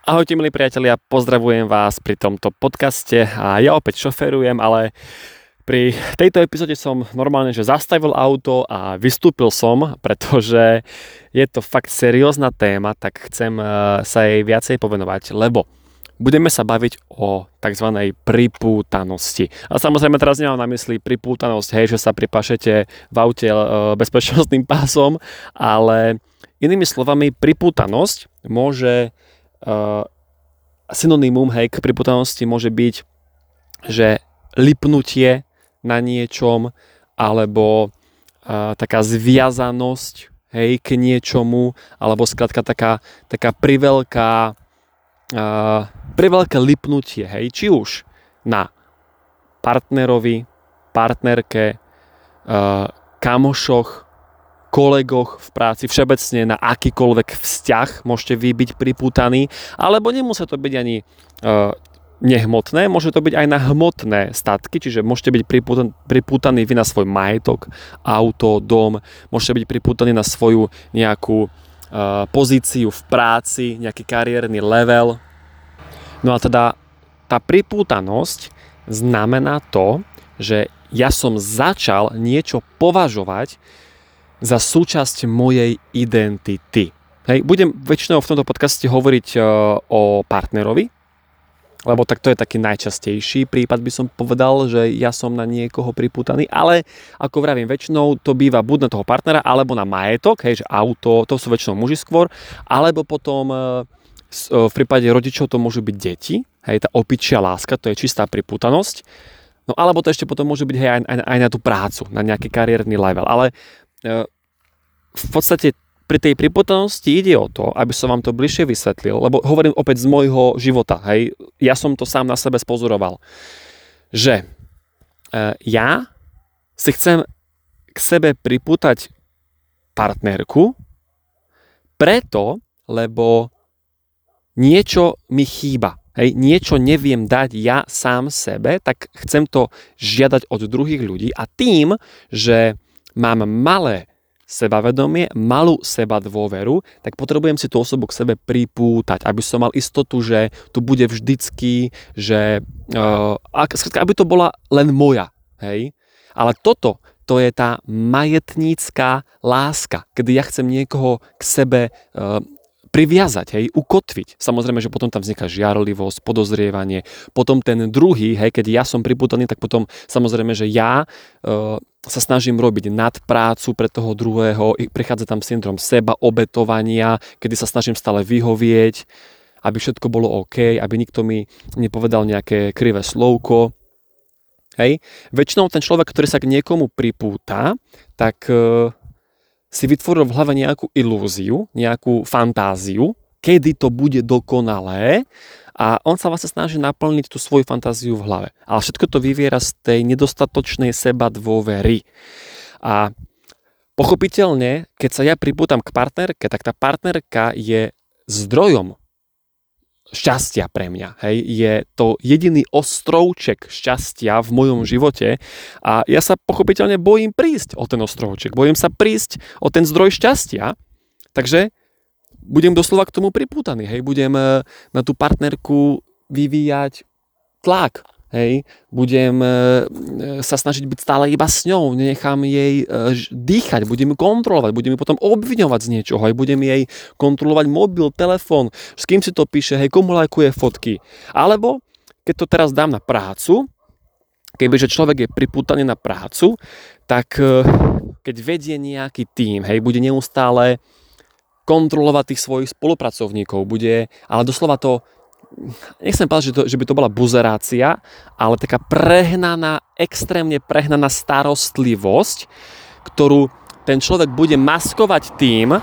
Ahojte milí priatelia, pozdravujem vás pri tomto podcaste a ja opäť šoferujem, ale pri tejto epizóde som normálne, že zastavil auto a vystúpil som, pretože je to fakt seriózna téma, tak chcem sa jej viacej povenovať, lebo budeme sa baviť o tzv. Pripútanosti. A samozrejme teraz nemám na mysli pripútanosť, hej, že sa pripášete v aute bezpečnostným pásom, ale inými slovami pripútanosť môže synonymum, hej, k pripútanosti môže byť, že lipnutie na niečom alebo taká zviazanosť, hej, k niečomu, alebo skrátka taká priveľké lipnutie, hej, či už na partnerovi, partnerke, kamošoch, kolegoch v práci, všeobecne na akýkoľvek vzťah môžete vy byť pripútaní, alebo nemusí to byť ani nehmotné, môže to byť aj na hmotné statky, čiže môžete byť pripútaní vy na svoj majetok, auto, dom, môžete byť pripútaní na svoju nejakú pozíciu v práci, nejaký kariérny level. No a teda tá pripútanosť znamená to, že ja som začal niečo považovať za súčasť mojej identity. Hej, budem väčšinou v tomto podcaste hovoriť o partnerovi, lebo tak to je taký najčastejší prípad, by som povedal, že ja som na niekoho pripútaný, ale ako vravím, väčšinou to býva buď na toho partnera, alebo na majetok, hej, že auto, to sú väčšinou muži skôr, alebo potom v prípade rodičov to môžu byť deti, hej, tá opičia láska, to je čistá pripútanosť, no alebo to ešte potom môže byť hej, aj na tú prácu, na nejaký kariérny level, ale v podstate pri tej pripútanosti ide o to, aby som vám to bližšie vysvetlil, lebo hovorím opäť z môjho života, hej, ja som to sám na sebe spozoroval, že ja si chcem k sebe pripútať partnerku preto, lebo niečo mi chýba, hej, niečo neviem dať ja sám sebe, tak chcem to žiadať od druhých ľudí a tým, že mám malé sebavedomie, malú sebadôveru, tak potrebujem si tú osobu k sebe pripútať, aby som mal istotu, že tu bude vždycky, že aby to bola len moja, hej. Ale toto, to je tá majetnícka láska, kedy ja chcem niekoho k sebe priviazať, hej, ukotviť. Samozrejme, že potom tam vzniká žiarlivosť, podozrievanie. Potom ten druhý, hej, keď ja som pripútaný, tak potom samozrejme, že ja sa snažím robiť nadprácu pre toho druhého. Prichádza tam syndrom seba obetovania, kedy sa snažím stále vyhovieť, aby všetko bolo OK, aby nikto mi nepovedal nejaké krivé slovko. Hej. Väčšinou ten človek, ktorý sa k niekomu pripúta, tak si vytvoril v hlave nejakú ilúziu, nejakú fantáziu, kedy to bude dokonalé a on sa vlastne snaží naplniť tú svoju fantáziu v hlave. Ale všetko to vyviera z tej nedostatočnej sebadôvery. A pochopiteľne, keď sa ja pripútam k partnerke, tak tá partnerka je zdrojom šťastia pre mňa. Hej. Je to jediný ostrovček šťastia v mojom živote a ja sa pochopiteľne bojím prísť o ten ostrovček, bojím sa prísť o ten zdroj šťastia, takže budem doslova k tomu pripútaný. Hej. Budem na tú partnerku vyvíjať tlak. Hej. Budem sa snažiť byť stále iba s ňou, nenechám jej dýchať, budem ju kontrolovať, budem ju potom obviňovať z niečoho, aj budem jej kontrolovať mobil, telefón, s kým si to píše, hej, komu lajkuje fotky. Alebo, keď to teraz dám na prácu, kebyže človek je pripútaný na prácu, tak keď vedie nejaký tím, hej, bude neustále kontrolovať tých svojich spolupracovníkov, bude, ale doslova to nechcem povedať, že by to bola buzerácia, ale taká extrémne prehnaná starostlivosť, ktorú ten človek bude maskovať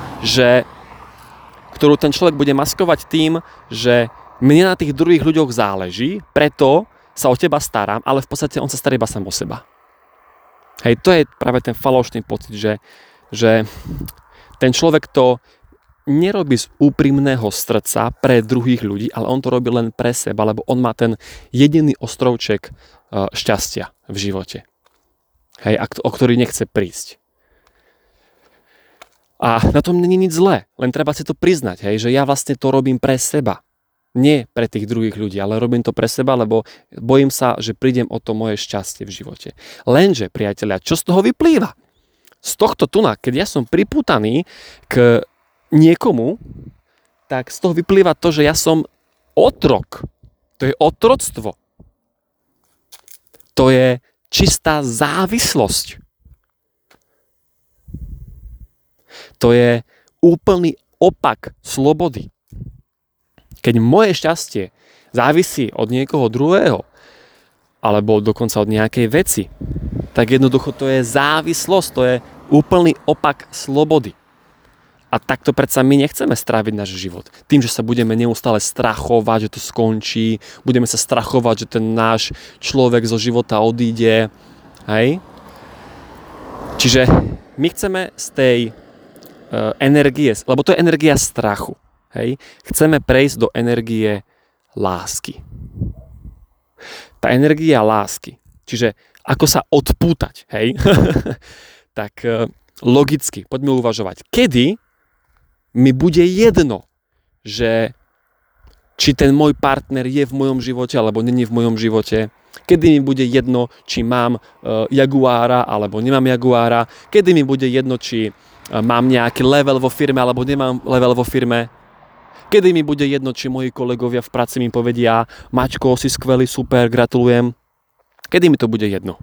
tým, že mne na tých druhých ľuďoch záleží, preto sa o teba starám, ale v podstate on sa stará iba sám o seba. Hej, to je práve ten falošný pocit, že ten človek to nerobí z úprimného srdca pre druhých ľudí, ale on to robí len pre seba, lebo on má ten jediný ostrovček šťastia v živote. Hej, o ktorý nechce prísť. A na tom není nič zlé, len treba si to priznať, hej, že ja vlastne to robím pre seba. Nie pre tých druhých ľudí, ale robím to pre seba, lebo bojím sa, že prídem o to moje šťastie v živote. Lenže, priatelia, čo z toho vyplýva? Z tohto tuna, keď ja som pripútaný k niekomu, tak z toho vyplýva to, že ja som otrok. To je otroctvo. To je čistá závislosť. To je úplný opak slobody. Keď moje šťastie závisí od niekoho druhého, alebo dokonca od nejakej veci, tak jednoducho to je závislosť, to je úplný opak slobody. A takto predsa my nechceme stráviť náš život. Tým, že sa budeme neustále strachovať, že to skončí, budeme sa strachovať, že ten náš človek zo života odíde. Hej? Čiže my chceme z tej energie, lebo to je energia strachu. Hej? Chceme prejsť do energie lásky. Tá energia lásky, čiže ako sa odpútať, hej? Tak logicky, poďme uvažovať. Kedy mi bude jedno, že či ten môj partner je v mojom živote, alebo není v mojom živote. Kedy mi bude jedno, či mám jaguára, alebo nemám jaguára. Kedy mi bude jedno, či mám nejaký level vo firme, alebo nemám level vo firme. Kedy mi bude jedno, či moji kolegovia v práci mi povedia: Maťko, si skvelý, super, gratulujem. Kedy mi to bude jedno?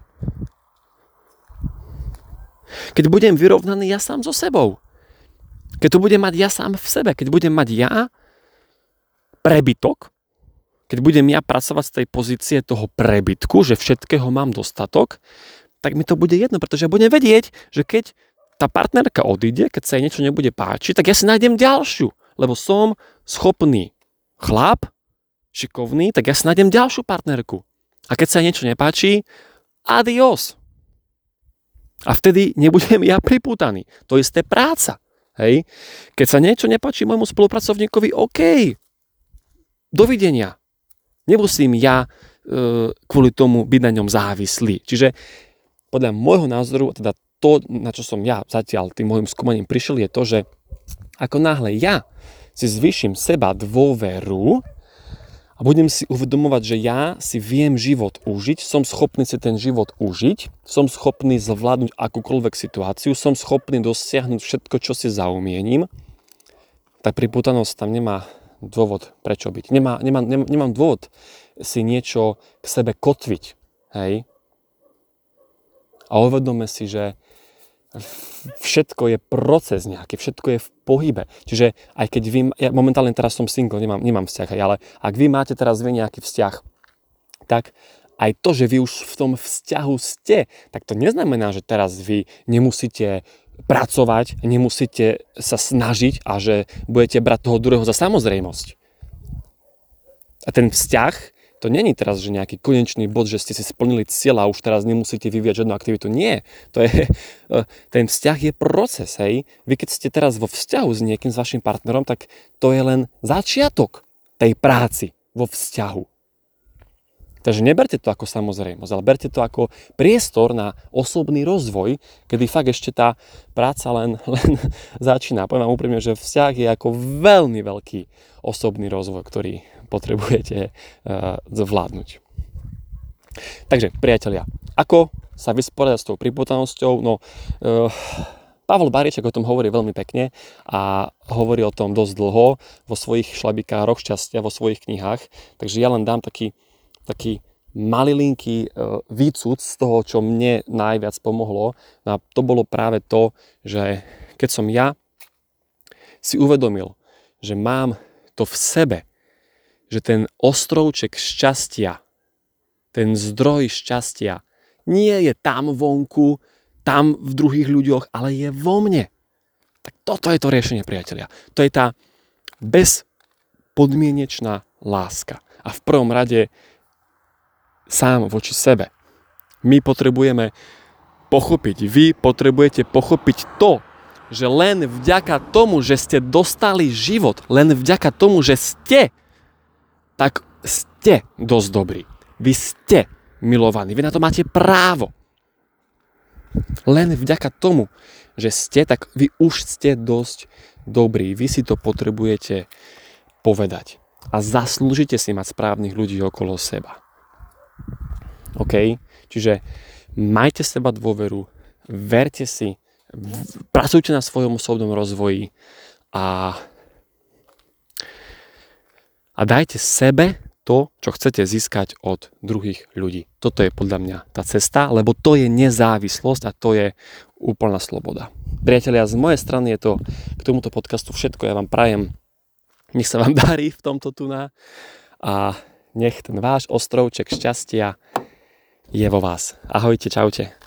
Keď budem vyrovnaný ja sám so sebou. Keď to budem mať ja sám v sebe. Keď budem mať ja prebytok. Keď budem ja pracovať z tej pozície toho prebytku, že všetkého mám dostatok, tak mi to bude jedno, pretože budem vedieť, že keď tá partnerka odíde, keď sa jej niečo nebude páčiť, tak ja si nájdem ďalšiu. Lebo som schopný chlap, šikovný, tak ja si nájdem ďalšiu partnerku. A keď sa niečo nepáči, adios. A vtedy nebudem ja pripútaný. To isté práca. Hej? Keď sa niečo nepáči môjmu spolupracovníkovi, OK. Dovidenia. Nemusím ja kvôli tomu byť na ňom závislý. Čiže podľa môjho názoru, teda to, na čo som ja zatiaľ tým môjim skúmaním prišiel, je to, že ako náhle ja si zvýšim seba dôveru a budem si uvedomovať, že ja si viem život užiť, som schopný si ten život užiť, som schopný zvládnuť akúkoľvek situáciu, som schopný dosiahnuť všetko, čo si zaumiením, tak pripútanosť tam nemá dôvod prečo byť. Nemám dôvod si niečo k sebe kotviť. Hej? A uvedome si, že všetko je proces nejaký, všetko je v pohybe. Čiže aj keď vy, ja momentálne teraz som single, nemám vzťah, ale ak vy máte teraz nejaký vzťah, tak aj to, že vy už v tom vzťahu ste, tak to neznamená, že teraz vy nemusíte pracovať, nemusíte sa snažiť a že budete brať toho druhého za samozrejmosť. A ten vzťah, to není teraz, že nejaký konečný bod, že ste si splnili cieľ a už teraz nemusíte vyvíjať žiadnu aktivitu. Nie. Ten vzťah je proces. Hej. Vy keď ste teraz vo vzťahu s niekým, s vašim partnerom, tak to je len začiatok tej práci vo vzťahu. Takže neberte to ako samozrejmosť, ale berte to ako priestor na osobný rozvoj, kedy fakt ešte tá práca len začína. Poviem vám úprimne, že vzťah je ako veľmi veľký osobný rozvoj, ktorý potrebujete zvládnuť. Takže, priatelia, ako sa vysporiadať s tou pripútanosťou? No, Pavel Bariček o tom hovorí veľmi pekne a hovorí o tom dosť dlho vo svojich šlabikároch šťastia, vo svojich knihách. Takže ja len dám taký malilinký výcud z toho, čo mne najviac pomohlo. A to bolo práve to, že keď som ja si uvedomil, že mám to v sebe, že ten ostrovček šťastia, ten zdroj šťastia nie je tam vonku, tam v druhých ľuďoch, ale je vo mne. Tak toto je to riešenie, priatelia. To je tá bezpodmienečná láska. A v prvom rade sám voči sebe. My potrebujeme pochopiť, vy potrebujete pochopiť to, že len vďaka tomu, že ste dostali život, len vďaka tomu, že ste, tak ste dosť dobrí. Vy ste milovaní, vy na to máte právo. Len vďaka tomu, že ste, tak vy už ste dosť dobrí. Vy si to potrebujete povedať. a zaslúžite si mať správnych ľudí okolo seba. OK? Čiže majte seba dôveru, verte si, pracujte na svojom osobnom rozvoji a dajte sebe to, čo chcete získať od druhých ľudí. Toto je podľa mňa tá cesta, lebo to je nezávislosť a to je úplná sloboda. Priatelia, z mojej strany je to k tomuto podcastu všetko. Ja vám prajem, nech sa vám darí v tomto tuná a nech ten váš ostrovček šťastia je vo vás. Ahojte, čaute.